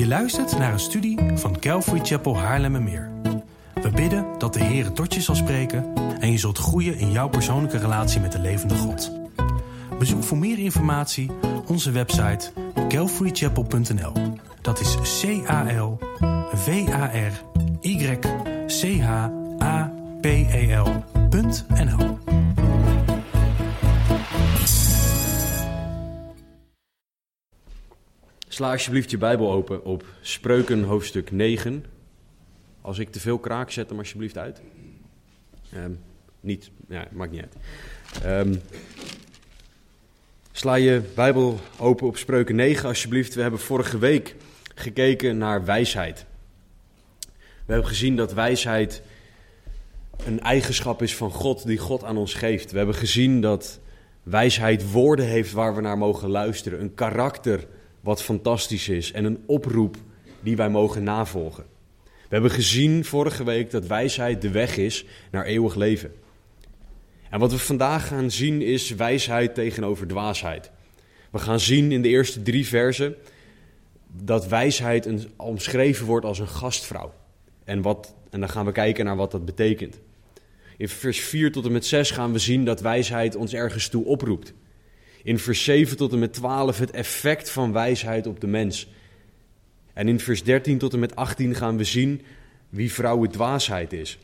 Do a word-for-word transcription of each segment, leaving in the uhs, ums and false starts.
Je luistert naar een studie van Calvary Chapel Haarlemmermeer. We bidden dat de Heer tot je zal spreken en je zult groeien in jouw persoonlijke relatie met de levende God. Bezoek voor meer informatie onze website calvary chapel punt n l. Dat is C A L V A R Y C H A P E L punt n l. Sla alsjeblieft je Bijbel open op Spreuken hoofdstuk negen. Als ik te veel kraak, zet hem alsjeblieft uit. Um, niet, ja, maakt niet uit. Um, sla je Bijbel open op Spreuken negen alsjeblieft. We hebben vorige week gekeken naar wijsheid. We hebben gezien dat wijsheid een eigenschap is van God die God aan ons geeft. We hebben gezien dat wijsheid woorden heeft waar we naar mogen luisteren. Een karakter wat fantastisch is en een oproep die wij mogen navolgen. We hebben gezien vorige week dat wijsheid de weg is naar eeuwig leven. En wat we vandaag gaan zien is wijsheid tegenover dwaasheid. We gaan zien in de eerste drie versen dat wijsheid een, omschreven wordt als een gastvrouw. En, wat, en dan gaan we kijken naar wat dat betekent. In vers vier tot en met zes gaan we zien dat wijsheid ons ergens toe oproept. In vers zeven tot en met twaalf het effect van wijsheid op de mens. En in vers dertien tot en met achttien gaan we zien wie vrouwen dwaasheid is.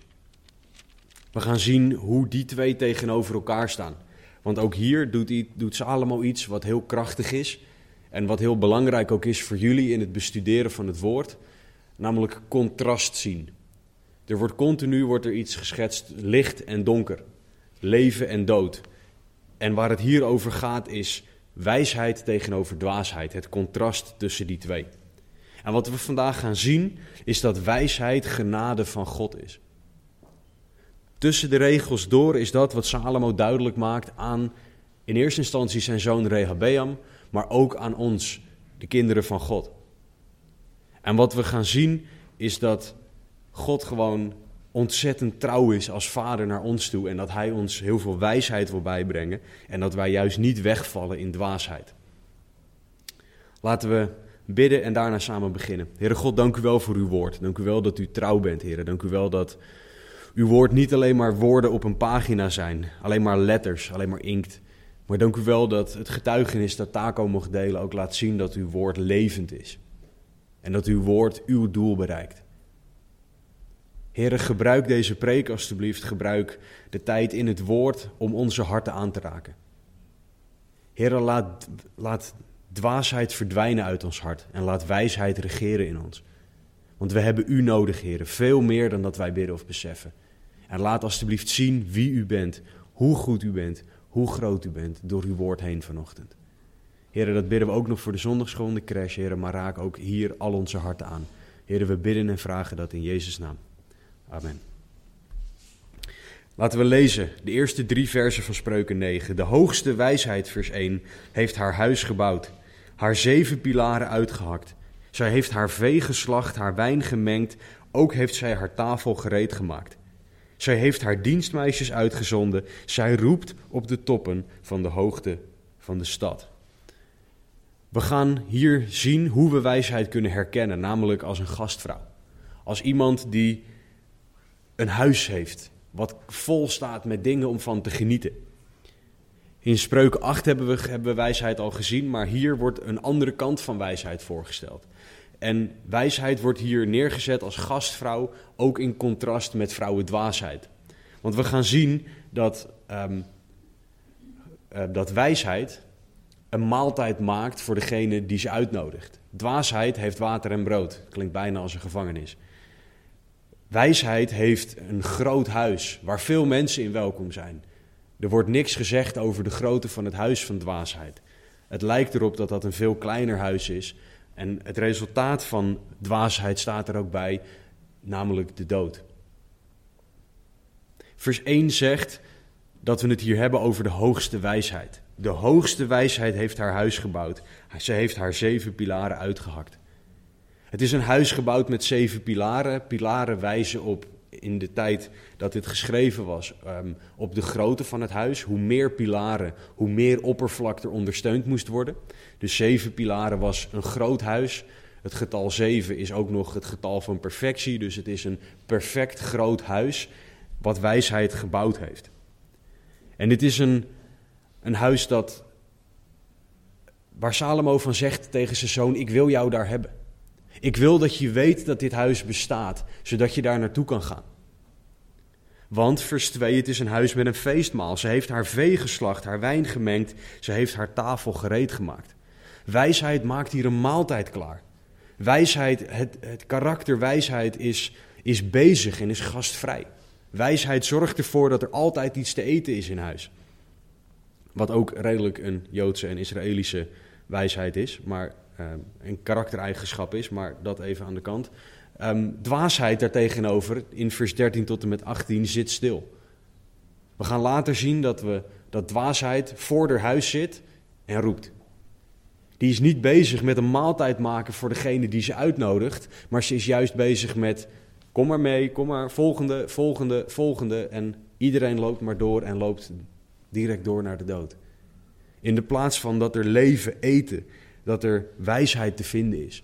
We gaan zien hoe die twee tegenover elkaar staan. Want ook hier doet, doet Salomo iets wat heel krachtig is. En wat heel belangrijk ook is voor jullie in het bestuderen van het woord. Namelijk contrast zien. Er wordt continu wordt er iets geschetst, licht en donker. Leven en dood. En waar het hier over gaat is wijsheid tegenover dwaasheid. Het contrast tussen die twee. En wat we vandaag gaan zien is dat wijsheid genade van God is. Tussen de regels door is dat wat Salomo duidelijk maakt aan in eerste instantie zijn zoon Rehabeam, maar ook aan ons, de kinderen van God. En wat we gaan zien is dat God gewoon ontzettend trouw is als vader naar ons toe en dat hij ons heel veel wijsheid wil bijbrengen en dat wij juist niet wegvallen in dwaasheid. Laten we bidden en daarna samen beginnen. Heere God, dank u wel voor uw woord. Dank u wel dat u trouw bent, Heere. Dank u wel dat uw woord niet alleen maar woorden op een pagina zijn, alleen maar letters, alleen maar inkt. Maar dank u wel dat het getuigenis dat Taco mocht delen ook laat zien dat uw woord levend is. En dat uw woord uw doel bereikt. Heere, gebruik deze preek alstublieft, gebruik de tijd in het woord om onze harten aan te raken. Heere, laat, laat dwaasheid verdwijnen uit ons hart en laat wijsheid regeren in ons. Want we hebben u nodig, Heere, veel meer dan dat wij bidden of beseffen. En laat alstublieft zien wie u bent, hoe goed u bent, hoe groot u bent door uw woord heen vanochtend. Heere, dat bidden we ook nog voor de zondagschool in de crash, Heere, maar raak ook hier al onze harten aan. Heere, we bidden en vragen dat in Jezus' naam. Amen. Laten we lezen de eerste drie versen van Spreuken negen. De hoogste wijsheid, vers één, heeft haar huis gebouwd, haar zeven pilaren uitgehakt. Zij heeft haar vee geslacht, haar wijn gemengd, ook heeft zij haar tafel gereed gemaakt. Zij heeft haar dienstmeisjes uitgezonden, zij roept op de toppen van de hoogte van de stad. We gaan hier zien hoe we wijsheid kunnen herkennen, namelijk als een gastvrouw. Als iemand die een huis heeft, wat vol staat met dingen om van te genieten. In Spreuken acht hebben we, hebben we wijsheid al gezien, maar hier wordt een andere kant van wijsheid voorgesteld. En wijsheid wordt hier neergezet als gastvrouw, ook in contrast met vrouwendwaasheid. Want we gaan zien dat, um, uh, dat wijsheid een maaltijd maakt voor degene die ze uitnodigt. Dwaasheid heeft water en brood, klinkt bijna als een gevangenis. Wijsheid heeft een groot huis waar veel mensen in welkom zijn. Er wordt niks gezegd over de grootte van het huis van dwaasheid. Het lijkt erop dat dat een veel kleiner huis is. En het resultaat van dwaasheid staat er ook bij, namelijk de dood. Vers één zegt dat we het hier hebben over de hoogste wijsheid. De hoogste wijsheid heeft haar huis gebouwd. Ze heeft haar zeven pilaren uitgehakt. Het is een huis gebouwd met zeven pilaren. Pilaren wijzen op, in de tijd dat dit geschreven was, um, op de grootte van het huis. Hoe meer pilaren, hoe meer oppervlak er ondersteund moest worden. Dus zeven pilaren was een groot huis. Het getal zeven is ook nog het getal van perfectie. Dus het is een perfect groot huis wat wijsheid gebouwd heeft. En dit is een, een huis dat, waar Salomo van zegt tegen zijn zoon, ik wil jou daar hebben. Ik wil dat je weet dat dit huis bestaat, zodat je daar naartoe kan gaan. Want, vers twee, het is een huis met een feestmaal. Ze heeft haar vee geslacht, haar wijn gemengd, ze heeft haar tafel gereed gemaakt. Wijsheid maakt hier een maaltijd klaar. Wijsheid, het, het karakter wijsheid is, is bezig en is gastvrij. Wijsheid zorgt ervoor dat er altijd iets te eten is in huis. Wat ook redelijk een Joodse en Israëlische wijsheid is, maar uh, een karaktereigenschap is, maar dat even aan de kant. Um, dwaasheid daartegenover, in vers dertien tot en met achttien, zit stil. We gaan later zien dat, we, dat dwaasheid voor haar huis zit en roept. Die is niet bezig met een maaltijd maken voor degene die ze uitnodigt, maar ze is juist bezig met, kom maar mee, kom maar, volgende, volgende, volgende. En iedereen loopt maar door en loopt direct door naar de dood. In de plaats van dat er leven, eten, dat er wijsheid te vinden is.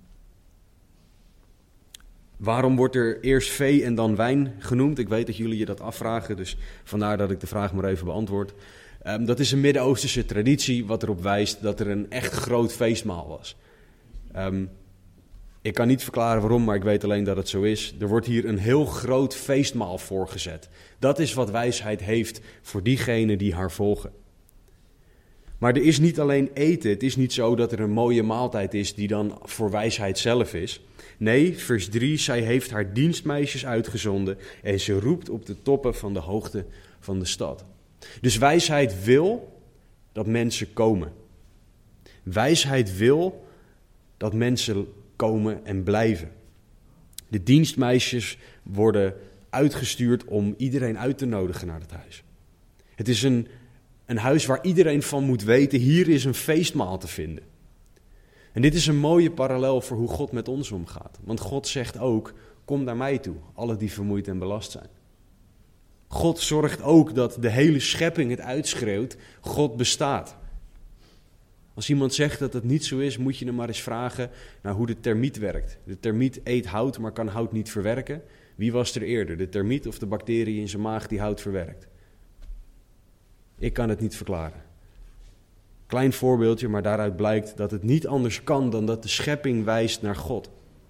Waarom wordt er eerst vee en dan wijn genoemd? Ik weet dat jullie je dat afvragen, dus vandaar dat ik de vraag maar even beantwoord. Um, dat is een Midden-Oosterse traditie wat erop wijst dat er een echt groot feestmaal was. Um, ik kan niet verklaren waarom, maar ik weet alleen dat het zo is. Er wordt hier een heel groot feestmaal voorgezet. Dat is wat wijsheid heeft voor diegenen die haar volgen. Maar er is niet alleen eten. Het is niet zo dat er een mooie maaltijd is die dan voor wijsheid zelf is. Nee, vers drie, zij heeft haar dienstmeisjes uitgezonden en ze roept op de toppen van de hoogte van de stad. Dus wijsheid wil dat mensen komen. Wijsheid wil dat mensen komen en blijven. De dienstmeisjes worden uitgestuurd om iedereen uit te nodigen naar het huis. Het is een, een huis waar iedereen van moet weten, hier is een feestmaal te vinden. En dit is een mooie parallel voor hoe God met ons omgaat. Want God zegt ook, kom naar mij toe, alle die vermoeid en belast zijn. God zorgt ook dat de hele schepping het uitschreeuwt, God bestaat. Als iemand zegt dat het niet zo is, moet je hem maar eens vragen naar hoe de termiet werkt. De termiet eet hout, maar kan hout niet verwerken. Wie was er eerder, de termiet of de bacterie in zijn maag die hout verwerkt? Ik kan het niet verklaren. Klein voorbeeldje, maar daaruit blijkt dat het niet anders kan dan dat de schepping wijst naar God.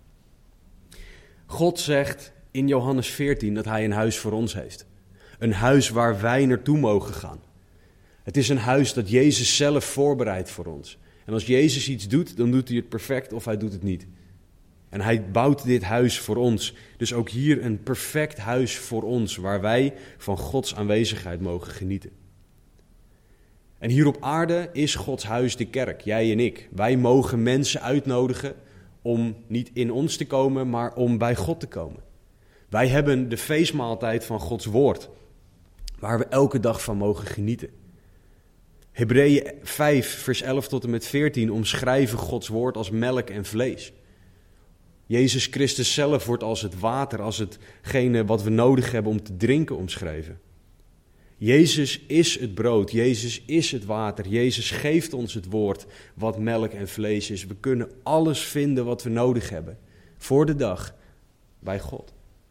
God zegt in Johannes veertien dat hij een huis voor ons heeft. Een huis waar wij naartoe mogen gaan. Het is een huis dat Jezus zelf voorbereidt voor ons. En als Jezus iets doet, dan doet hij het perfect of hij doet het niet. En hij bouwt dit huis voor ons. Dus ook hier een perfect huis voor ons, waar wij van Gods aanwezigheid mogen genieten. En hier op aarde is Gods huis de kerk, jij en ik. Wij mogen mensen uitnodigen om niet in ons te komen, maar om bij God te komen. Wij hebben de feestmaaltijd van Gods woord, waar we elke dag van mogen genieten. Hebreeën vijf, vers elf tot en met veertien omschrijven Gods woord als melk en vlees. Jezus Christus zelf wordt als het water, als hetgene wat we nodig hebben om te drinken omschreven. Jezus is het brood, Jezus is het water, Jezus geeft ons het woord wat melk en vlees is. We kunnen alles vinden wat we nodig hebben voor de dag bij God.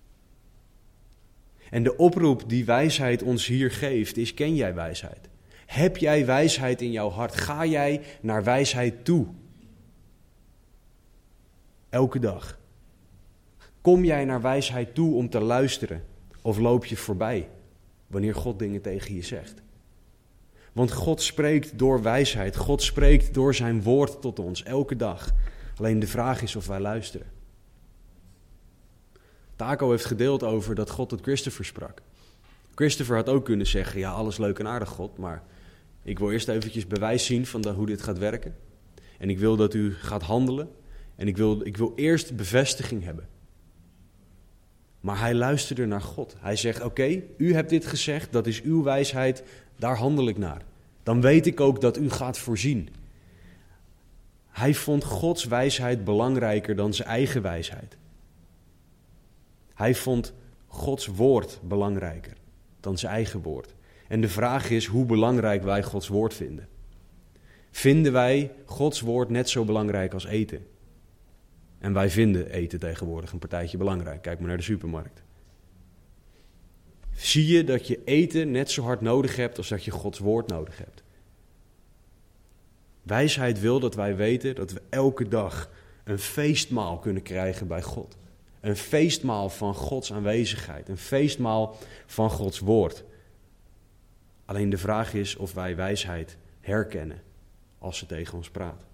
En de oproep die wijsheid ons hier geeft is, ken jij wijsheid? Heb jij wijsheid in jouw hart? Ga jij naar wijsheid toe? Elke dag. Kom jij naar wijsheid toe om te luisteren? Of loop je voorbij wanneer God dingen tegen je zegt? Want God spreekt door wijsheid. God spreekt door zijn woord tot ons, elke dag. Alleen de vraag is of wij luisteren. Taco heeft gedeeld over dat God tot Christopher sprak. Christopher had ook kunnen zeggen, ja, alles leuk en aardig, God, maar ik wil eerst eventjes bewijs zien van de, hoe dit gaat werken. En ik wil dat u gaat handelen. En ik wil, ik wil eerst bevestiging hebben. Maar hij luisterde naar God. Hij zegt, oké, okay, u hebt dit gezegd, dat is uw wijsheid, daar handel ik naar. Dan weet ik ook dat u gaat voorzien. Hij vond Gods wijsheid belangrijker dan zijn eigen wijsheid. Hij vond Gods woord belangrijker dan zijn eigen woord. En de vraag is hoe belangrijk wij Gods woord vinden. Vinden wij Gods woord net zo belangrijk als eten? En wij vinden eten tegenwoordig een partijtje belangrijk. Kijk maar naar de supermarkt. Zie je dat je eten net zo hard nodig hebt als dat je Gods woord nodig hebt? Wijsheid wil dat wij weten dat we elke dag een feestmaal kunnen krijgen bij God. Een feestmaal van Gods aanwezigheid. Een feestmaal van Gods woord. Alleen de vraag is of wij wijsheid herkennen als ze tegen ons praat.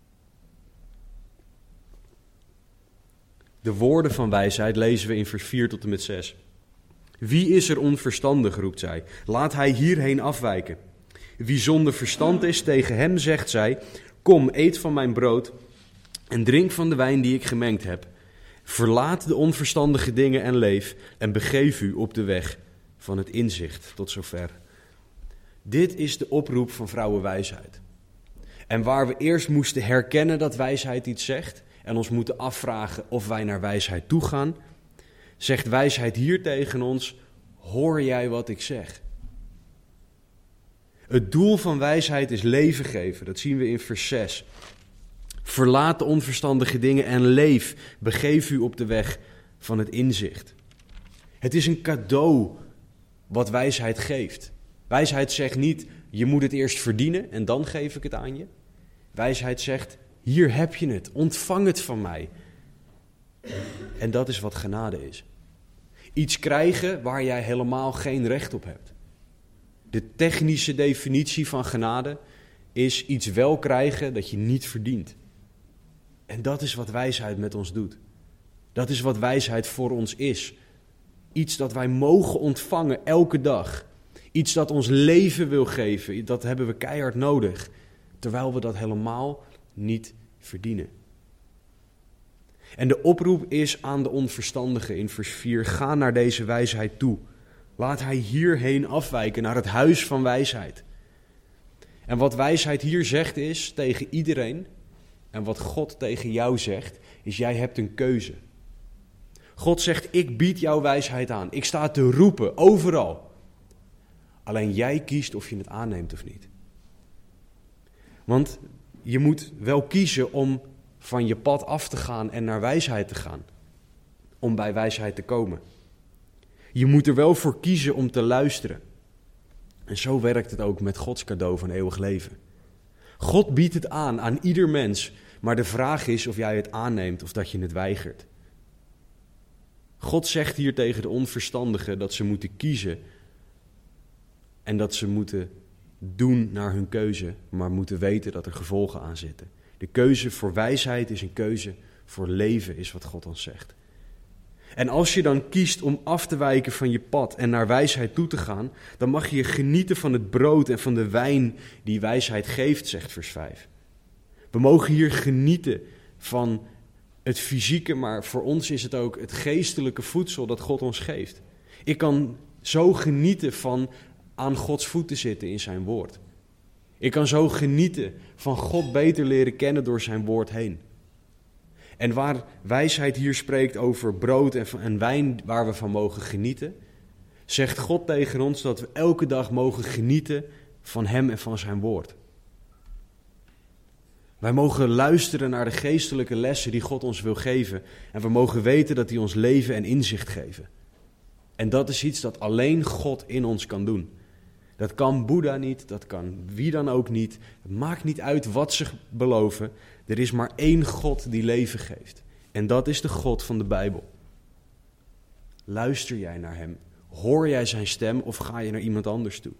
De woorden van wijsheid lezen we in vers vier tot en met zes. Wie is er onverstandig, roept zij. Laat hij hierheen afwijken. Wie zonder verstand is, tegen hem zegt zij, kom, eet van mijn brood en drink van de wijn die ik gemengd heb. Verlaat de onverstandige dingen en leef en begeef u op de weg van het inzicht. Tot zover. Dit is de oproep van vrouwenwijsheid. En waar we eerst moesten herkennen dat wijsheid iets zegt en ons moeten afvragen of wij naar wijsheid toe gaan, zegt wijsheid hier tegen ons, hoor jij wat ik zeg? Het doel van wijsheid is leven geven, dat zien we in vers zes. Verlaat de onverstandige dingen en leef, begeef u op de weg van het inzicht. Het is een cadeau wat wijsheid geeft. Wijsheid zegt niet, je moet het eerst verdienen en dan geef ik het aan je. Wijsheid zegt, hier heb je het, ontvang het van mij. En dat is wat genade is. Iets krijgen waar jij helemaal geen recht op hebt. De technische definitie van genade is iets wel krijgen dat je niet verdient. En dat is wat wijsheid met ons doet. Dat is wat wijsheid voor ons is. Iets dat wij mogen ontvangen elke dag. Iets dat ons leven wil geven. Dat hebben we keihard nodig. Terwijl we dat helemaal niet verdienen. En de oproep is aan de onverstandige in vers vier. Ga naar deze wijsheid toe. Laat hij hierheen afwijken naar het huis van wijsheid. En wat wijsheid hier zegt is tegen iedereen. En wat God tegen jou zegt, is jij hebt een keuze. God zegt, ik bied jouw wijsheid aan. Ik sta te roepen, overal. Alleen jij kiest of je het aanneemt of niet. Want je moet wel kiezen om van je pad af te gaan en naar wijsheid te gaan. Om bij wijsheid te komen. Je moet er wel voor kiezen om te luisteren. En zo werkt het ook met Gods cadeau van eeuwig leven. God biedt het aan aan ieder mens, maar de vraag is of jij het aanneemt of dat je het weigert. God zegt hier tegen de onverstandigen dat ze moeten kiezen en dat ze moeten doen naar hun keuze, maar moeten weten dat er gevolgen aan zitten. De keuze voor wijsheid is een keuze voor leven, is wat God ons zegt. En als je dan kiest om af te wijken van je pad en naar wijsheid toe te gaan, dan mag je genieten van het brood en van de wijn die wijsheid geeft, zegt vers vijf. We mogen hier genieten van het fysieke, maar voor ons is het ook het geestelijke voedsel dat God ons geeft. Ik kan zo genieten van aan Gods voeten zitten in zijn woord. Ik kan zo genieten van God beter leren kennen door zijn woord heen. En waar wijsheid hier spreekt over brood en, en wijn waar we van mogen genieten, zegt God tegen ons dat we elke dag mogen genieten van hem en van zijn woord. Wij mogen luisteren naar de geestelijke lessen die God ons wil geven. En we mogen weten dat hij ons leven en inzicht geven. En dat is iets dat alleen God in ons kan doen. Dat kan Boeddha niet, dat kan wie dan ook niet. Het maakt niet uit wat ze beloven. Er is maar één God die leven geeft. En dat is de God van de Bijbel. Luister jij naar hem? Hoor jij zijn stem of ga je naar iemand anders toe?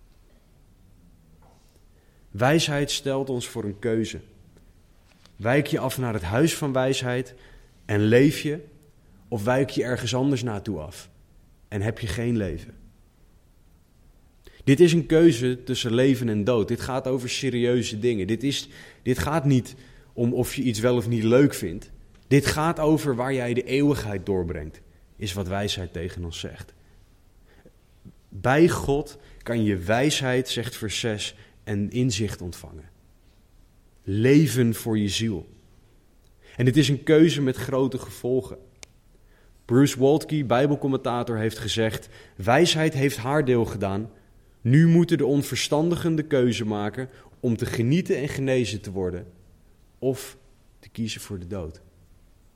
Wijsheid stelt ons voor een keuze. Wijk je af naar het huis van wijsheid en leef je, of wijk je ergens anders naartoe af en heb je geen leven? Dit is een keuze tussen leven en dood. Dit gaat over serieuze dingen. Dit, is, dit gaat niet om of je iets wel of niet leuk vindt. Dit gaat over waar jij de eeuwigheid doorbrengt, is wat wijsheid tegen ons zegt. Bij God kan je wijsheid, zegt vers zes, en inzicht ontvangen. Leven voor je ziel. En het is een keuze met grote gevolgen. Bruce Waltke, bijbelcommentator, heeft gezegd: wijsheid heeft haar deel gedaan. Nu moeten de onverstandigen de keuze maken om te genieten en genezen te worden of te kiezen voor de dood.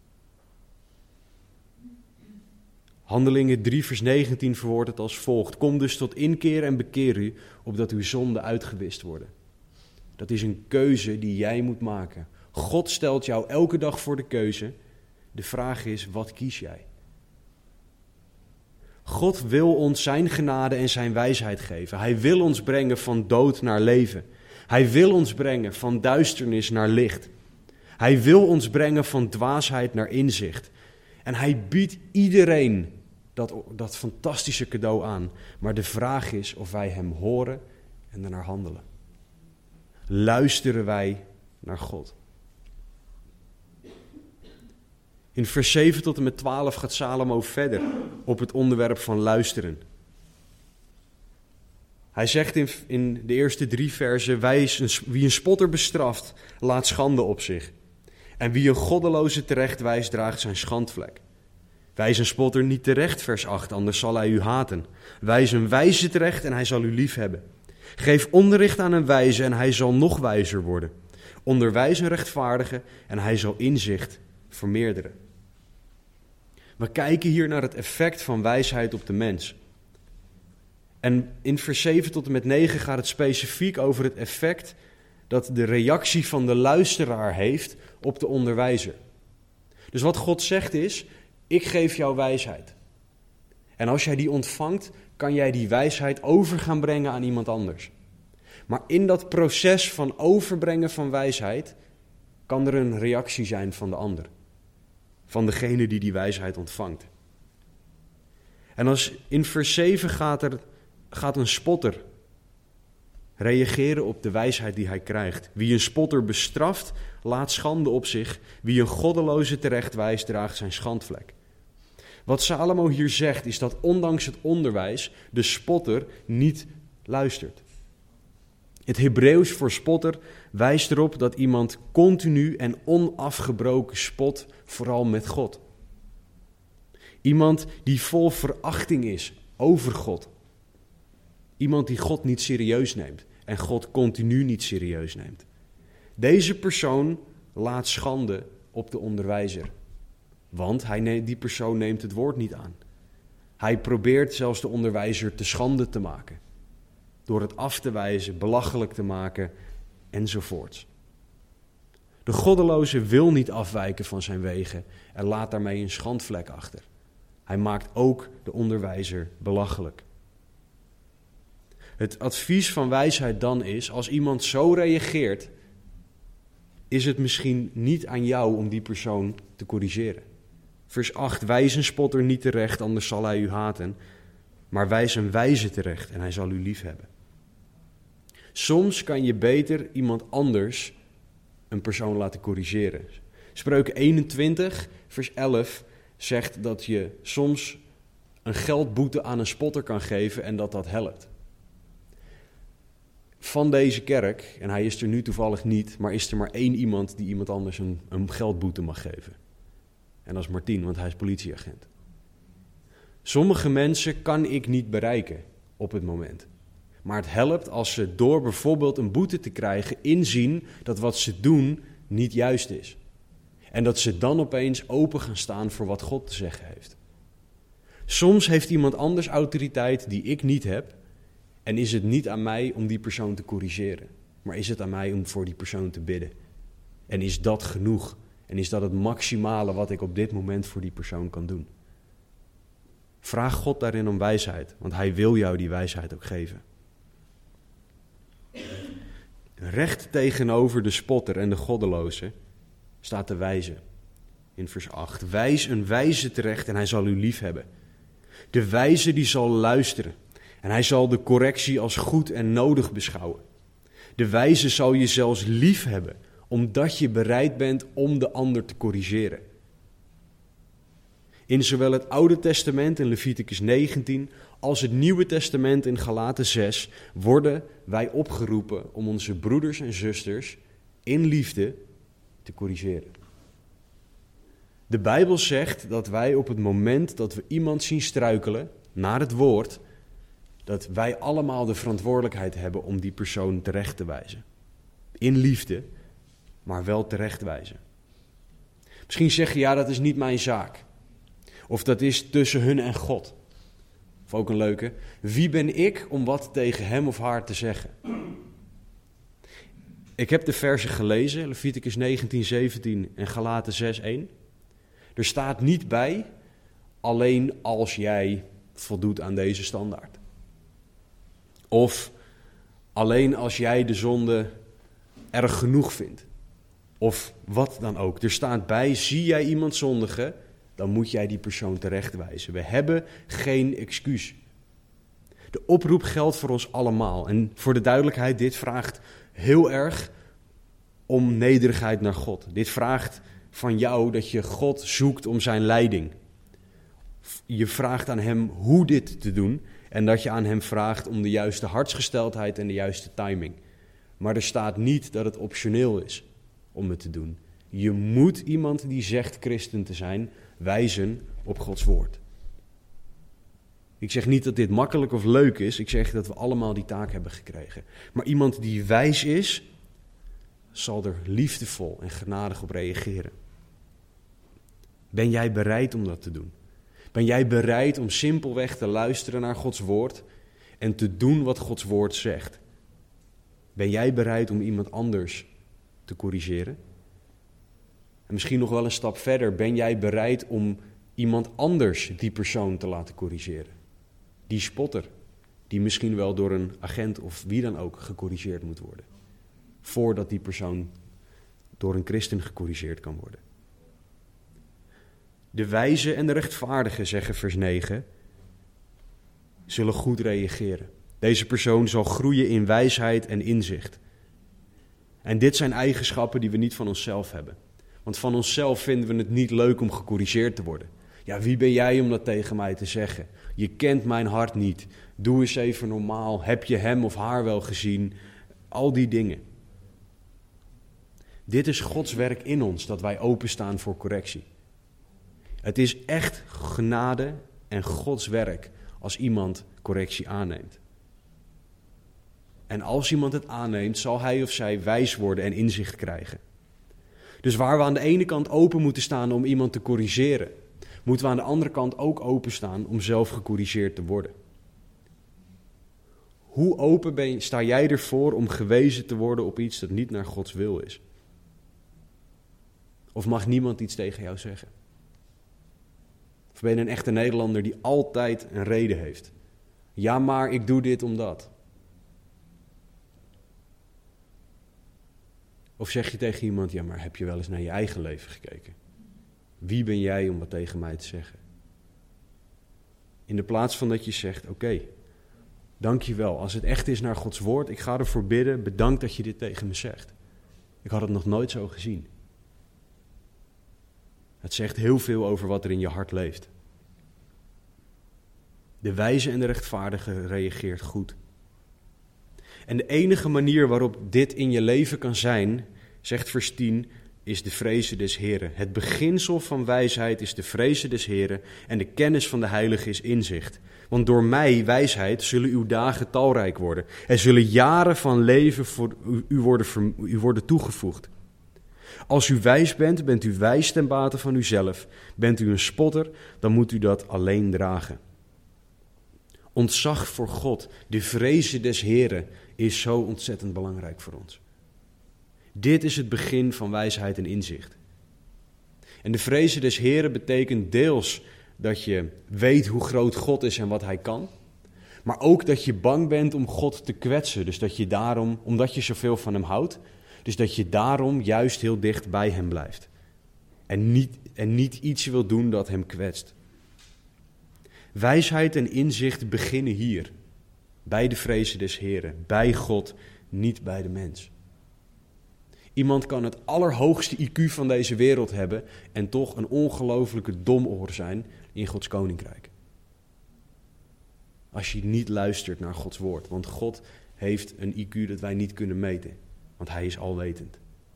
Handelingen drie vers negentien verwoordt het als volgt. Kom dus tot inkeer en bekeer u, opdat uw zonden uitgewist worden. Dat is een keuze die jij moet maken. God stelt jou elke dag voor de keuze. De vraag is, wat kies jij? God wil ons zijn genade en zijn wijsheid geven. Hij wil ons brengen van dood naar leven. Hij wil ons brengen van duisternis naar licht. Hij wil ons brengen van dwaasheid naar inzicht. En hij biedt iedereen dat, dat fantastische cadeau aan. Maar de vraag is of wij hem horen en ernaar handelen. Luisteren wij naar God? In vers zeven tot en met twaalf gaat Salomo verder op het onderwerp van luisteren. Hij zegt in, in de eerste drie versen, wijs, wie een spotter bestraft, laat schande op zich. En wie een goddeloze terecht wijst, draagt zijn schandvlek. Wijs een spotter niet terecht, vers acht, anders zal hij u haten. Wijs een wijze terecht en hij zal u lief hebben. Geef onderricht aan een wijze en hij zal nog wijzer worden. Onderwijs een rechtvaardige en hij zal inzicht vermeerderen. We kijken hier naar het effect van wijsheid op de mens. En in vers zeven tot en met negen gaat het specifiek over het effect dat de reactie van de luisteraar heeft op de onderwijzer. Dus wat God zegt is, ik geef jou wijsheid. En als jij die ontvangt, kan jij die wijsheid over gaan brengen aan iemand anders. Maar in dat proces van overbrengen van wijsheid kan er een reactie zijn van de ander. Van degene die die wijsheid ontvangt. En als in vers zeven gaat, er, gaat een spotter reageren op de wijsheid die hij krijgt. Wie een spotter bestraft, laat schande op zich. Wie een goddeloze terechtwijst, draagt zijn schandvlek. Wat Salomo hier zegt is dat ondanks het onderwijs de spotter niet luistert. Het Hebreeuws voor spotter wijst erop dat iemand continu en onafgebroken spot, vooral met God. Iemand die vol verachting is over God. Iemand die God niet serieus neemt en God continu niet serieus neemt. Deze persoon laat schande op de onderwijzer. Want hij neemt, die persoon neemt het woord niet aan. Hij probeert zelfs de onderwijzer te schande te maken. Door het af te wijzen, belachelijk te maken enzovoorts. De goddeloze wil niet afwijken van zijn wegen en laat daarmee een schandvlek achter. Hij maakt ook de onderwijzer belachelijk. Het advies van wijsheid dan is, als iemand zo reageert, is het misschien niet aan jou om die persoon te corrigeren. Vers acht, wijs een spotter niet terecht, anders zal hij u haten. Maar wijs een wijze terecht en hij zal u lief hebben. Soms kan je beter iemand anders een persoon laten corrigeren. Spreuken eenentwintig, vers elf zegt dat je soms een geldboete aan een spotter kan geven en dat dat helpt. Van deze kerk, en hij is er nu toevallig niet, maar is er maar één iemand die iemand anders een, een geldboete mag geven. En dat is Martien, want hij is politieagent. Sommige mensen kan ik niet bereiken op het moment. Maar het helpt als ze door bijvoorbeeld een boete te krijgen inzien dat wat ze doen niet juist is. En dat ze dan opeens open gaan staan voor wat God te zeggen heeft. Soms heeft iemand anders autoriteit die ik niet heb. En is het niet aan mij om die persoon te corrigeren. Maar is het aan mij om voor die persoon te bidden. En is dat genoeg? En is dat het maximale wat ik op dit moment voor die persoon kan doen? Vraag God daarin om wijsheid, want hij wil jou die wijsheid ook geven. Recht tegenover de spotter en de goddeloze staat de wijze. In vers acht. Wijs een wijze terecht en hij zal u lief hebben. De wijze die zal luisteren. En hij zal de correctie als goed en nodig beschouwen. De wijze zal je zelfs lief hebben, omdat je bereid bent om de ander te corrigeren. In zowel het Oude Testament in Leviticus negentien als het Nieuwe Testament in Galaten zes worden wij opgeroepen om onze broeders en zusters in liefde te corrigeren. De Bijbel zegt dat wij op het moment dat we iemand zien struikelen naar het woord, dat wij allemaal de verantwoordelijkheid hebben om die persoon terecht te wijzen. In liefde, maar wel terecht wijzen. Misschien zeg je, ja, dat is niet mijn zaak. Of dat is tussen hun en God. Of ook een leuke. Wie ben ik om wat tegen hem of haar te zeggen? Ik heb de versen gelezen, Leviticus negentien, zeventien en Galaten zes, één. Er staat niet bij, alleen als jij voldoet aan deze standaard. Of alleen als jij de zonde erg genoeg vindt. Of wat dan ook. Er staat bij, zie jij iemand zondigen, dan moet jij die persoon terechtwijzen. We hebben geen excuus. De oproep geldt voor ons allemaal. En voor de duidelijkheid, dit vraagt heel erg om nederigheid naar God. Dit vraagt van jou dat je God zoekt om zijn leiding. Je vraagt aan hem hoe dit te doen en dat je aan hem vraagt om de juiste hartsgesteldheid en de juiste timing. Maar er staat niet dat het optioneel is om het te doen. Je moet iemand die zegt christen te zijn wijzen op Gods woord. Ik zeg niet dat dit makkelijk of leuk is. Ik zeg dat we allemaal die taak hebben gekregen. Maar iemand die wijs is, zal er liefdevol en genadig op reageren. Ben jij bereid om dat te doen? Ben jij bereid om simpelweg te luisteren naar Gods woord en te doen wat Gods woord zegt? Ben jij bereid om iemand anders te corrigeren? En misschien nog wel een stap verder, ben jij bereid om iemand anders die persoon te laten corrigeren? Die spotter, die misschien wel door een agent of wie dan ook gecorrigeerd moet worden. Voordat die persoon door een christen gecorrigeerd kan worden. De wijze en de rechtvaardige, zeggen vers negen, zullen goed reageren. Deze persoon zal groeien in wijsheid en inzicht. En dit zijn eigenschappen die we niet van onszelf hebben. Want van onszelf vinden we het niet leuk om gecorrigeerd te worden. Ja, wie ben jij om dat tegen mij te zeggen? Je kent mijn hart niet. Doe eens even normaal. Heb je hem of haar wel gezien? Al die dingen. Dit is Gods werk in ons, dat wij openstaan voor correctie. Het is echt genade en Gods werk als iemand correctie aanneemt. En als iemand het aanneemt, zal hij of zij wijs worden en inzicht krijgen. Dus waar we aan de ene kant open moeten staan om iemand te corrigeren, moeten we aan de andere kant ook openstaan om zelf gecorrigeerd te worden. Hoe open ben je, sta jij ervoor om gewezen te worden op iets dat niet naar Gods wil is? Of mag niemand iets tegen jou zeggen? Of ben je een echte Nederlander die altijd een reden heeft? Ja, maar ik doe dit omdat. Of zeg je tegen iemand, ja, maar heb je wel eens naar je eigen leven gekeken? Wie ben jij om wat tegen mij te zeggen? In de plaats van dat je zegt, oké, okay, dank je wel. Als het echt is naar Gods woord, ik ga ervoor bidden, bedankt dat je dit tegen me zegt. Ik had het nog nooit zo gezien. Het zegt heel veel over wat er in je hart leeft. De wijze en de rechtvaardige reageert goed. En de enige manier waarop dit in je leven kan zijn, zegt vers tien, is de vreze des Heren. Het beginsel van wijsheid is de vreze des Heren en de kennis van de heilige is inzicht. Want door mij, wijsheid, zullen uw dagen talrijk worden. Er zullen jaren van leven voor u worden, u worden toegevoegd. Als u wijs bent, bent u wijs ten bate van uzelf. Bent u een spotter, dan moet u dat alleen dragen. Ontzag voor God, de vreze des Heren, is zo ontzettend belangrijk voor ons. Dit is het begin van wijsheid en inzicht. En de vreze des Heren betekent deels dat je weet hoe groot God is en wat hij kan. Maar ook dat je bang bent om God te kwetsen. Dus dat je daarom, omdat je zoveel van hem houdt, dus dat je daarom juist heel dicht bij hem blijft. En niet, en niet iets wil doen dat hem kwetst. Wijsheid en inzicht beginnen hier. Bij de vreze des Heren. Bij God, niet bij de mens. Iemand kan het allerhoogste I Q van deze wereld hebben en toch een ongelofelijke domoor zijn in Gods koninkrijk. Als je niet luistert naar Gods woord. Want God heeft een I Q dat wij niet kunnen meten. Want hij is alwetend.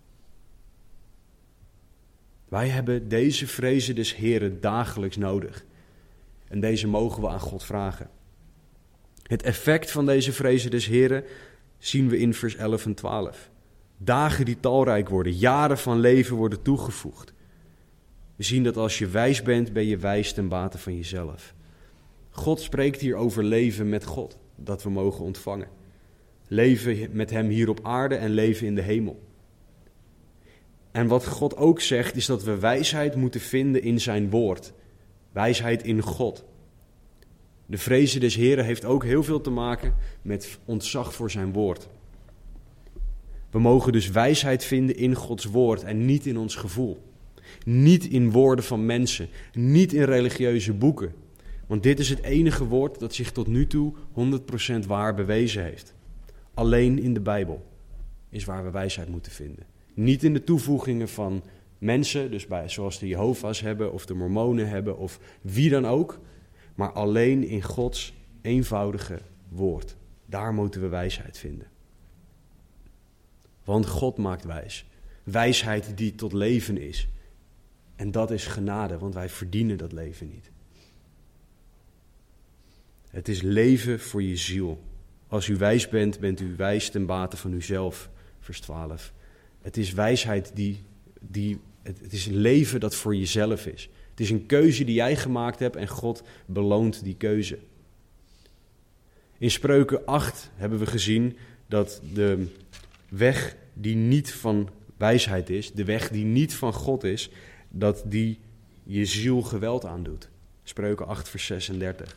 Wij hebben deze vreze des Heren dagelijks nodig. En deze mogen we aan God vragen. Het effect van deze vreze des Heren zien we in vers elf en twaalf. Dagen die talrijk worden, jaren van leven worden toegevoegd. We zien dat als je wijs bent, ben je wijs ten bate van jezelf. God spreekt hier over leven met God, dat we mogen ontvangen. Leven met hem hier op aarde en leven in de hemel. En wat God ook zegt, is dat we wijsheid moeten vinden in zijn woord. Wijsheid in God. De vrezen des Heren heeft ook heel veel te maken met ontzag voor zijn woord. We mogen dus wijsheid vinden in Gods woord en niet in ons gevoel. Niet in woorden van mensen, niet in religieuze boeken. Want dit is het enige woord dat zich tot nu toe honderd procent waar bewezen heeft. Alleen in de Bijbel is waar we wijsheid moeten vinden. Niet in de toevoegingen van mensen, dus bij, zoals de Jehovah's hebben of de Mormonen hebben of wie dan ook. Maar alleen in Gods eenvoudige woord. Daar moeten we wijsheid vinden. Want God maakt wijs. Wijsheid die tot leven is. En dat is genade, want wij verdienen dat leven niet. Het is leven voor je ziel. Als u wijs bent, bent u wijs ten bate van uzelf, vers twaalf. Het is wijsheid die, die het, het is een leven dat voor jezelf is. Het is een keuze die jij gemaakt hebt en God beloont die keuze. In Spreuken acht hebben we gezien dat de weg die niet van wijsheid is, de weg die niet van God is, dat die je ziel geweld aandoet. Spreuken acht vers zesendertig.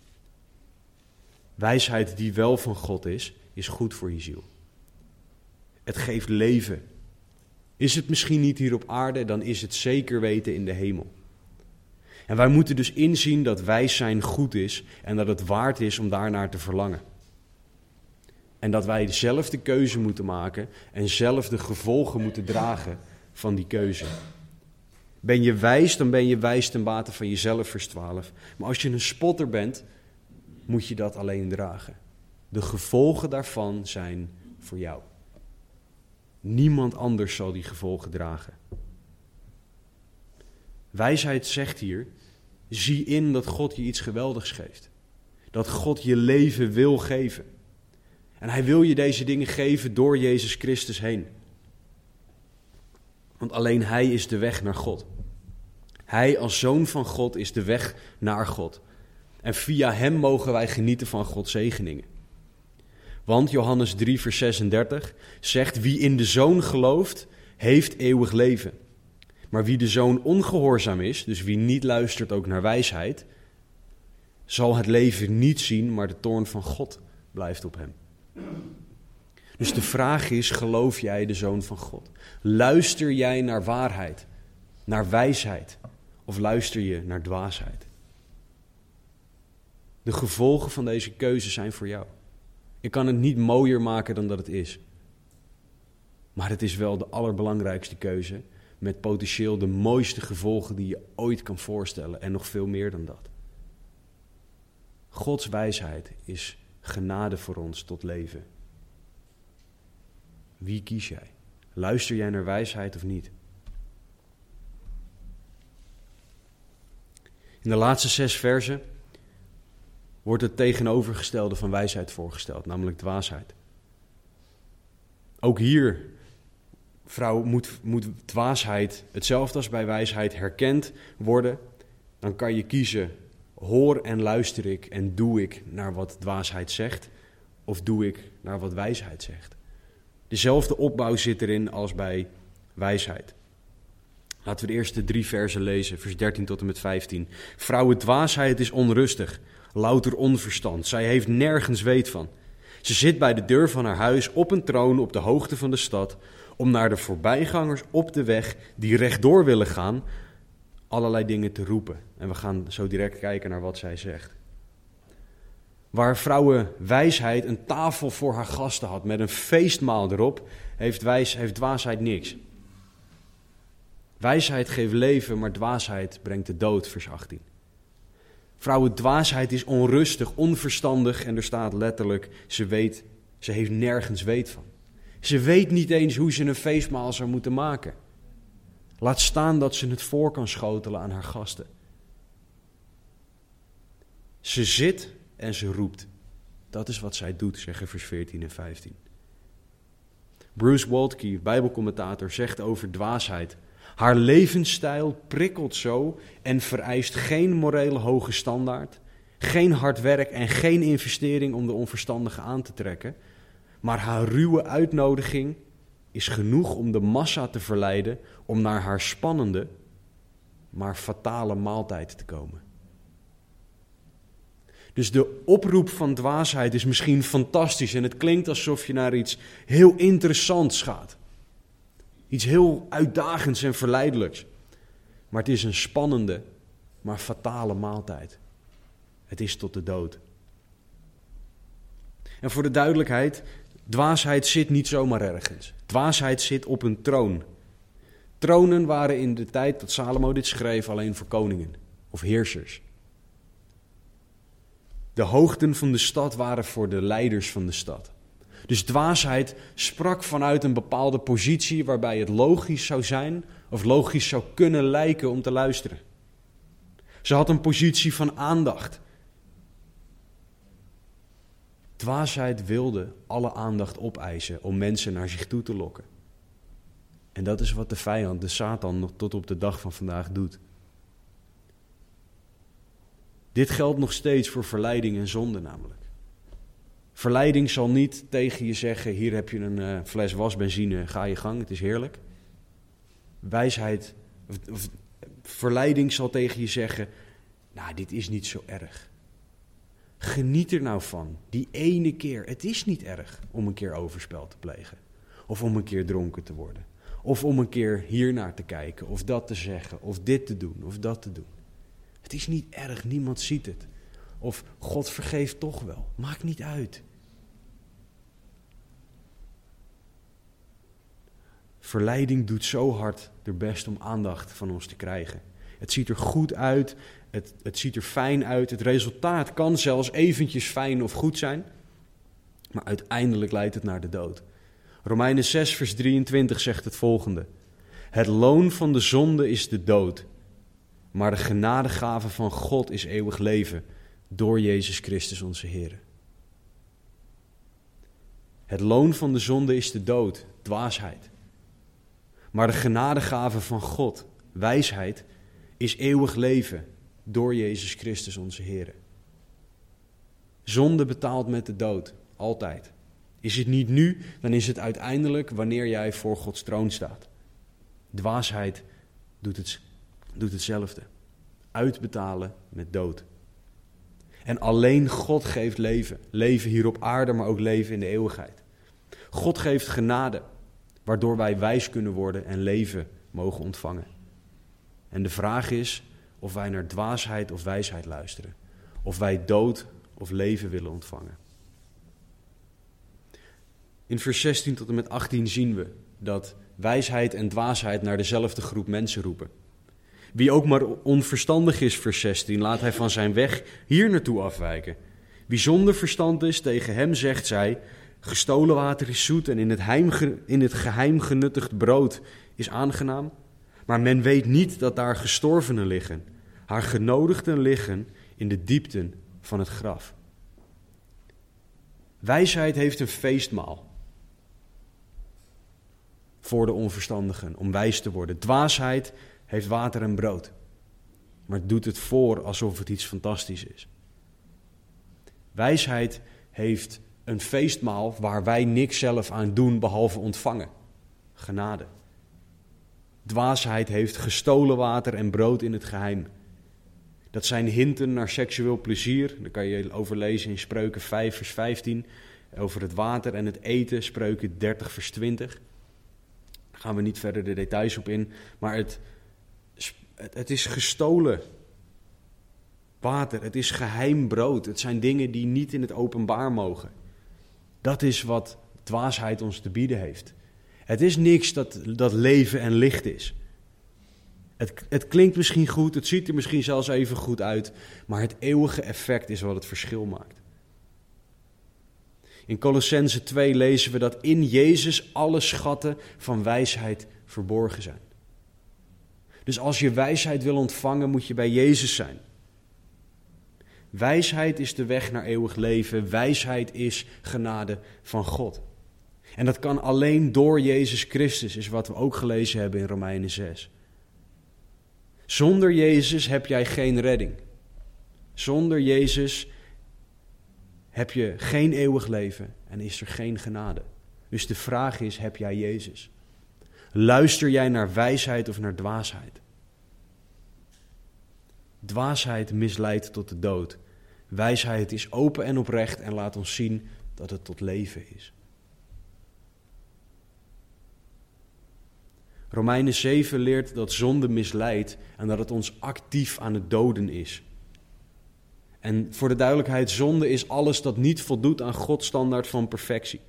Wijsheid die wel van God is, is goed voor je ziel. Het geeft leven. Is het misschien niet hier op aarde, dan is het zeker weten in de hemel. En wij moeten dus inzien dat wijs zijn goed is en dat het waard is om daarnaar te verlangen. En dat wij zelf de keuze moeten maken en zelf de gevolgen moeten dragen van die keuze. Ben je wijs, dan ben je wijs ten bate van jezelf, vers twaalf. Maar als je een spotter bent, moet je dat alleen dragen. De gevolgen daarvan zijn voor jou. Niemand anders zal die gevolgen dragen. Wijsheid zegt hier, zie in dat God je iets geweldigs geeft. Dat God je leven wil geven. En hij wil je deze dingen geven door Jezus Christus heen. Want alleen hij is de weg naar God. Hij als zoon van God is de weg naar God. En via hem mogen wij genieten van Gods zegeningen. Want Johannes drie vers zesendertig zegt, wie in de Zoon gelooft, heeft eeuwig leven. Maar wie de Zoon ongehoorzaam is, dus wie niet luistert ook naar wijsheid, zal het leven niet zien, maar de toorn van God blijft op hem. Dus de vraag is, geloof jij de Zoon van God? Luister jij naar waarheid, naar wijsheid, of luister je naar dwaasheid? De gevolgen van deze keuze zijn voor jou. Ik kan het niet mooier maken dan dat het is. Maar het is wel de allerbelangrijkste keuze, met potentieel de mooiste gevolgen die je ooit kan voorstellen en nog veel meer dan dat. Gods wijsheid is genade voor ons tot leven. Wie kies jij? Luister jij naar wijsheid of niet? In de laatste zes versen wordt het tegenovergestelde van wijsheid voorgesteld, namelijk dwaasheid. Ook hier, vrouw, moet, moet dwaasheid, hetzelfde als bij wijsheid, herkend worden. Dan kan je kiezen, hoor en luister ik en doe ik naar wat dwaasheid zegt, of doe ik naar wat wijsheid zegt. Dezelfde opbouw zit erin als bij wijsheid. Laten we de eerste drie versen lezen, vers dertien tot en met vijftien. Vrouwen dwaasheid is onrustig, louter onverstand. Zij heeft nergens weet van. Ze zit bij de deur van haar huis op een troon op de hoogte van de stad, om naar de voorbijgangers op de weg die rechtdoor willen gaan, allerlei dingen te roepen. En we gaan zo direct kijken naar wat zij zegt. Waar vrouwen wijsheid een tafel voor haar gasten had met een feestmaal erop, heeft, wijs, heeft dwaasheid niks. Wijsheid geeft leven, maar dwaasheid brengt de dood, vers achttien. Vrouwen dwaasheid is onrustig, onverstandig en er staat letterlijk, ze weet, ze heeft nergens weet van. Ze weet niet eens hoe ze een feestmaal zou moeten maken. Laat staan dat ze het voor kan schotelen aan haar gasten. Ze zit en ze roept. Dat is wat zij doet, zeggen vers veertien en vijftien. Bruce Waltke, bijbelcommentator, zegt over dwaasheid: Haar levensstijl prikkelt zo en vereist geen morele hoge standaard, geen hard werk en geen investering om de onverstandige aan te trekken. Maar haar ruwe uitnodiging is genoeg om de massa te verleiden om naar haar spannende, maar fatale maaltijd te komen. Dus de oproep van dwaasheid is misschien fantastisch en het klinkt alsof je naar iets heel interessants gaat. Iets heel uitdagends en verleidelijks. Maar het is een spannende, maar fatale maaltijd. Het is tot de dood. En voor de duidelijkheid, dwaasheid zit niet zomaar ergens. Dwaasheid zit op een troon. Tronen waren in de tijd dat Salomo dit schreef alleen voor koningen of heersers. De hoogten van de stad waren voor de leiders van de stad. Dus dwaasheid sprak vanuit een bepaalde positie waarbij het logisch zou zijn of logisch zou kunnen lijken om te luisteren. Ze had een positie van aandacht. Dwaasheid wilde alle aandacht opeisen om mensen naar zich toe te lokken. En dat is wat de vijand, de Satan, nog tot op de dag van vandaag doet. Dit geldt nog steeds voor verleiding en zonde namelijk. Verleiding zal niet tegen je zeggen, hier heb je een uh, fles wasbenzine, ga je gang, het is heerlijk. Wijsheid, of, of, verleiding zal tegen je zeggen, nou dit is niet zo erg. Geniet er nou van, die ene keer. Het is niet erg om een keer overspel te plegen. Of om een keer dronken te worden. Of om een keer hiernaar te kijken, of dat te zeggen, of dit te doen, of dat te doen. Het is niet erg, niemand ziet het. Of God vergeeft toch wel, maakt niet uit. Verleiding doet zo hard haar best om aandacht van ons te krijgen. Het ziet er goed uit, het, het ziet er fijn uit. Het resultaat kan zelfs eventjes fijn of goed zijn. Maar uiteindelijk leidt het naar de dood. Romeinen zes vers drieëntwintig zegt het volgende. Het loon van de zonde is de dood. Maar de genadegave van God is eeuwig leven. Door Jezus Christus onze Heer. Het loon van de zonde is de dood, dwaasheid. Maar de genadegave van God, wijsheid, is eeuwig leven door Jezus Christus onze Heer. Zonde betaalt met de dood, altijd. Is het niet nu, dan is het uiteindelijk wanneer jij voor Gods troon staat. Dwaasheid doet, het, doet hetzelfde. Uitbetalen met dood. En alleen God geeft leven. Leven hier op aarde, maar ook leven in de eeuwigheid. God geeft genade, waardoor wij wijs kunnen worden en leven mogen ontvangen. En de vraag is of wij naar dwaasheid of wijsheid luisteren. Of wij dood of leven willen ontvangen. In vers zestien tot en met achttien zien we dat wijsheid en dwaasheid naar dezelfde groep mensen roepen. Wie ook maar onverstandig is, vers zestien, laat hij van zijn weg hier naartoe afwijken. Wie zonder verstand is, tegen hem zegt zij, gestolen water is zoet en in het, heim, in het geheim genuttigd brood is aangenaam. Maar men weet niet dat daar gestorvenen liggen, haar genodigden liggen in de diepten van het graf. Wijsheid heeft een feestmaal voor de onverstandigen, om wijs te worden. Dwaasheid heeft water en brood, maar doet het voor alsof het iets fantastisch is. Wijsheid heeft een feestmaal waar wij niks zelf aan doen behalve ontvangen. Genade. Dwaasheid heeft gestolen water en brood in het geheim. Dat zijn hinten naar seksueel plezier. Daar kan je over lezen in Spreuken vijf vers vijftien. Over het water en het eten, Spreuken dertig vers twintig. Daar gaan we niet verder de details op in. Maar het, het, het is gestolen water, het is geheim brood. Het zijn dingen die niet in het openbaar mogen. Dat is wat dwaasheid ons te bieden heeft. Het is niks dat, dat leven en licht is. Het, het klinkt misschien goed, het ziet er misschien zelfs even goed uit, maar het eeuwige effect is wat het verschil maakt. In Kolossenzen twee lezen we dat in Jezus alle schatten van wijsheid verborgen zijn. Dus als je wijsheid wil ontvangen, moet je bij Jezus zijn. Wijsheid is de weg naar eeuwig leven. Wijsheid is genade van God. En dat kan alleen door Jezus Christus, is wat we ook gelezen hebben in Romeinen zes. Zonder Jezus heb jij geen redding. Zonder Jezus heb je geen eeuwig leven en is er geen genade. Dus de vraag is, heb jij Jezus? Luister jij naar wijsheid of naar dwaasheid? Dwaasheid misleidt tot de dood. Wijsheid is open en oprecht en laat ons zien dat het tot leven is. Romeinen zeven leert dat zonde misleidt en dat het ons actief aan het doden is. En voor de duidelijkheid, zonde is alles dat niet voldoet aan Gods standaard van perfectie.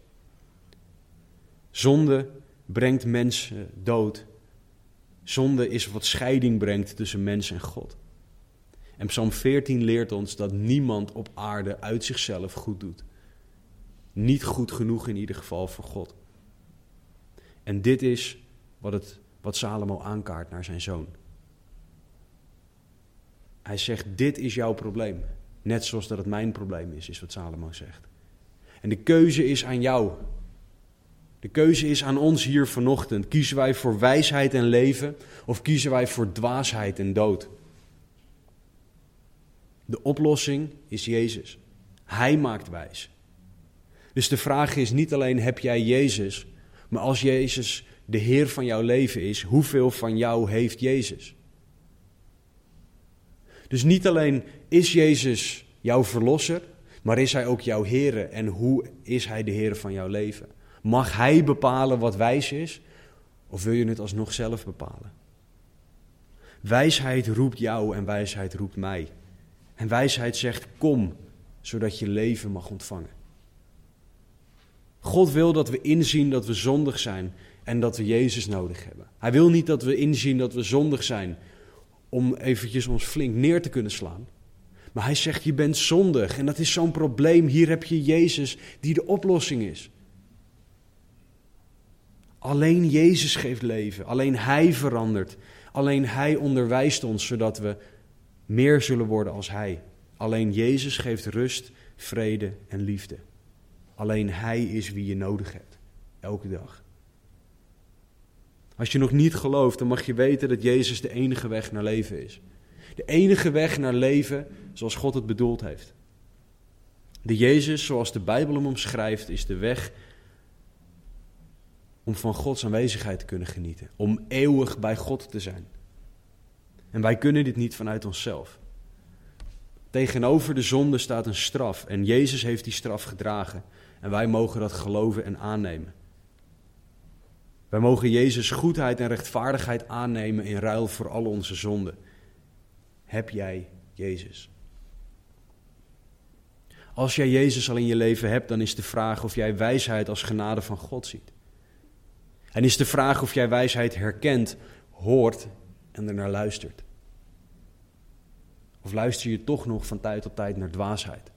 Zonde brengt mensen dood. Zonde is wat scheiding brengt tussen mens en God. En Psalm veertien leert ons dat niemand op aarde uit zichzelf goed doet. Niet goed genoeg in ieder geval voor God. En dit is wat, het, wat Salomo aankaart naar zijn zoon. Hij zegt, dit is jouw probleem. Net zoals dat het mijn probleem is, is wat Salomo zegt. En de keuze is aan jou. De keuze is aan ons hier vanochtend. Kiezen wij voor wijsheid en leven of kiezen wij voor dwaasheid en dood? De oplossing is Jezus. Hij maakt wijs. Dus de vraag is niet alleen heb jij Jezus, maar als Jezus de Heer van jouw leven is, hoeveel van jou heeft Jezus? Dus niet alleen is Jezus jouw verlosser, maar is Hij ook jouw Heer en hoe is Hij de Heer van jouw leven? Mag Hij bepalen wat wijs is of wil je het alsnog zelf bepalen? Wijsheid roept jou en wijsheid roept mij. En wijsheid zegt kom, zodat je leven mag ontvangen. God wil dat we inzien dat we zondig zijn en dat we Jezus nodig hebben. Hij wil niet dat we inzien dat we zondig zijn om eventjes ons flink neer te kunnen slaan. Maar hij zegt je bent zondig en dat is zo'n probleem. Hier heb je Jezus die de oplossing is. Alleen Jezus geeft leven. Alleen Hij verandert. Alleen Hij onderwijst ons zodat we meer zullen worden als Hij. Alleen Jezus geeft rust, vrede en liefde. Alleen Hij is wie je nodig hebt. Elke dag. Als je nog niet gelooft, dan mag je weten dat Jezus de enige weg naar leven is. De enige weg naar leven zoals God het bedoeld heeft. De Jezus, zoals de Bijbel hem omschrijft, is de weg om van Gods aanwezigheid te kunnen genieten. Om eeuwig bij God te zijn. En wij kunnen dit niet vanuit onszelf. Tegenover de zonde staat een straf. En Jezus heeft die straf gedragen. En wij mogen dat geloven en aannemen. Wij mogen Jezus' goedheid en rechtvaardigheid aannemen in ruil voor al onze zonden. Heb jij Jezus? Als jij Jezus al in je leven hebt, dan is de vraag of jij wijsheid als genade van God ziet. En is de vraag of jij wijsheid herkent, hoort en ernaar luistert. Of luister je toch nog van tijd tot tijd naar dwaasheid?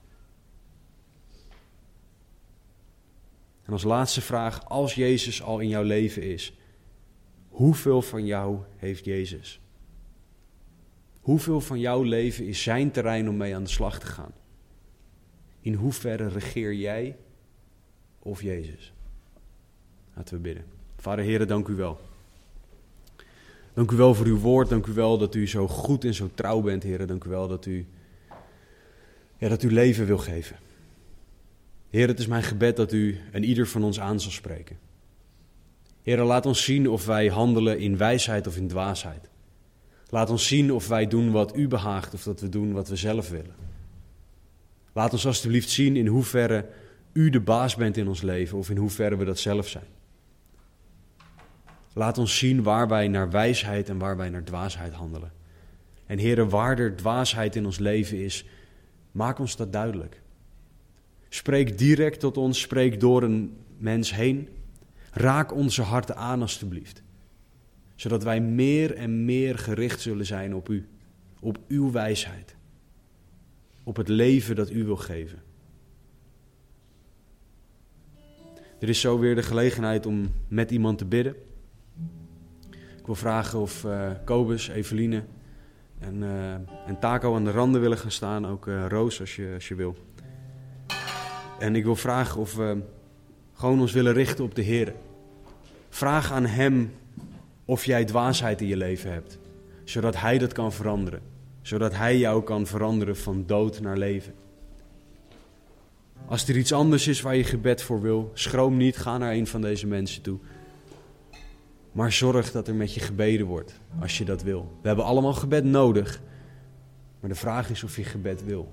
En als laatste vraag, als Jezus al in jouw leven is, hoeveel van jou heeft Jezus? Hoeveel van jouw leven is zijn terrein om mee aan de slag te gaan? In hoeverre regeer jij of Jezus? Laten we bidden. Vader, Heere, dank u wel. Dank u wel voor uw woord. Dank u wel dat u zo goed en zo trouw bent, Heere. Dank u wel dat u, ja, dat u leven wil geven. Heer, het is mijn gebed dat u en ieder van ons aan zal spreken. Heer, laat ons zien of wij handelen in wijsheid of in dwaasheid. Laat ons zien of wij doen wat u behaagt of dat we doen wat we zelf willen. Laat ons alstublieft zien in hoeverre u de baas bent in ons leven of in hoeverre we dat zelf zijn. Laat ons zien waar wij naar wijsheid en waar wij naar dwaasheid handelen. En Heere, waar er dwaasheid in ons leven is, maak ons dat duidelijk. Spreek direct tot ons, spreek door een mens heen. Raak onze harten aan alstublieft. Zodat wij meer en meer gericht zullen zijn op u. Op uw wijsheid. Op het leven dat u wil geven. Er is zo weer de gelegenheid om met iemand te bidden. Ik wil vragen of uh, Kobus, Eveline en, uh, en Taco aan de randen willen gaan staan. Ook uh, Roos als je, als je wil. En ik wil vragen of we gewoon ons willen richten op de Heer. Vraag aan Hem of jij dwaasheid in je leven hebt. Zodat hij dat kan veranderen. Zodat hij jou kan veranderen van dood naar leven. Als er iets anders is waar je gebed voor wil, schroom niet, ga naar een van deze mensen toe. Maar zorg dat er met je gebeden wordt, als je dat wil. We hebben allemaal gebed nodig, maar de vraag is of je gebed wil.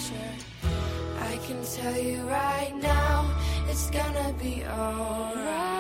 Tell you right now, it's gonna be alright.